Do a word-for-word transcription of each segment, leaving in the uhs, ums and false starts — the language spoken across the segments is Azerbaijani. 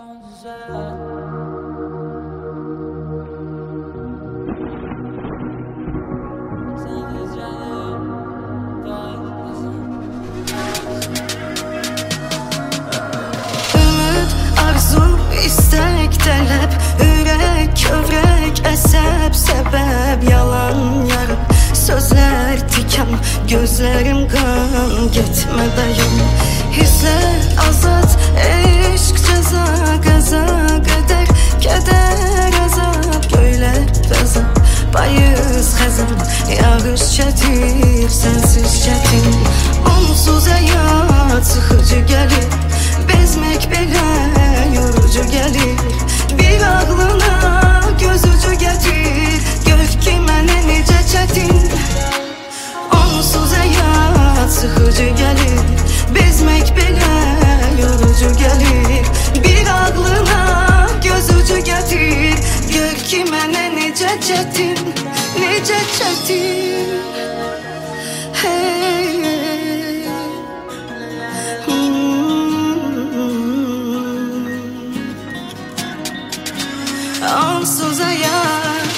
İstek, tələb, ürək, kövrək, əsəb, səbəb, yalan, yarım, sözlər, tikan, gözlərim qan, getmə dayan. Hisslər, azad, eşq, cəza, qəza, qədər, kədər, əzab, göylər, fəza, payız, xəzan, yağış çətir, sənsiz çətin. Onsuz həyat sıxıcı gəlir, bezmək belə yorucu gəlir. Bir ağlına göz ucu gətir, gör ki mənə necə çətin. Onsuz həyat sıxıcı gəlir, bezmək belə yorucu gəlir. Bir ağlına göz ucu gətir, gör ki mənə necə çətin, necə çətin. Hey, onsuz hayat.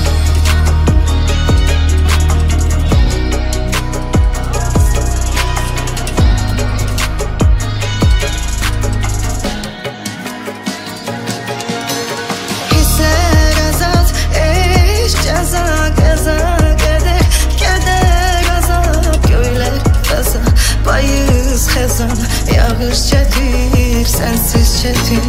Hisler azat, eşq, cəza, qəza, qədər, kədər, azab, göylər, fəza, payız, xəzan, yağış çətir, sənsiz çətin.